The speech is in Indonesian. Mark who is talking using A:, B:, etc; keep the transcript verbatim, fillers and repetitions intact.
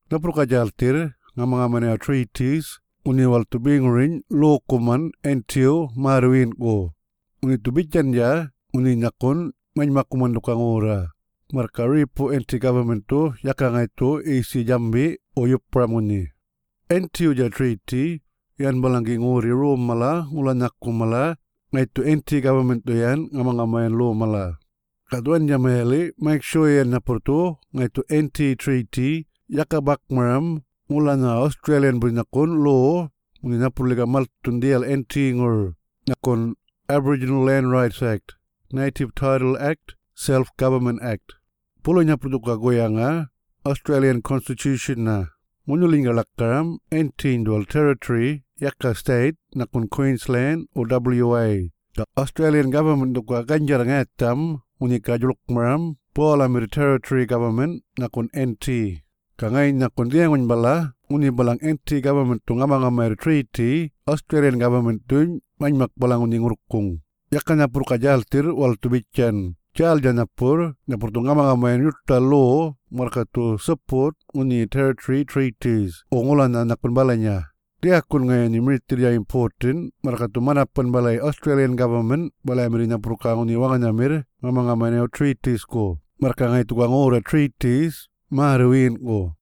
A: Napro kajaltir ngamang-ngamane treaties uni wal tubing rin lo kuman entio marwin ko. Uni tubijan ya uni nyakon manmakuman dukang ora. Marka ripo enti government to yakanga itu isi jambi o yupramuni. Entio ja treaty yan balangi nguri ro mala ulan nyaku mala ngaitu enti government to yan ngamang-ngamayan lo mala. Kaduan jameli make sure yan naporto ngaitu enti treaty yakabak maram mula na Australian bun nakon lo muni napurliga maltundial enti ngur nakon Aboriginal Land Rights Act, Native Title Act, Self-Government Act. Pulo nya produk goyanga Australian Constitution na munulinga lakaram enti dual territory yakka state nakon Queensland o W A. The Australian government duka ganjar ngatam unika juluk maram pola mir territory government nakon N T. Kangay nakon diangon bala uni balang N T government tu ngamang-ngamay treaty Australian government tu manyak balang uni ngurukung. Yakka napur kajaltir wal tubichan. Chal janapur napur tu ngamang-ngamay yutta law marka tu support uni territory treaties. Ongulan na nakon balanya. Dia kun ngayon ni military important marka tu manapan balay Australian government balay mirina purka uni wangan namir ngamang-ngamay treaties ko. Marka ngay tu kang ora treaties maharuin ko.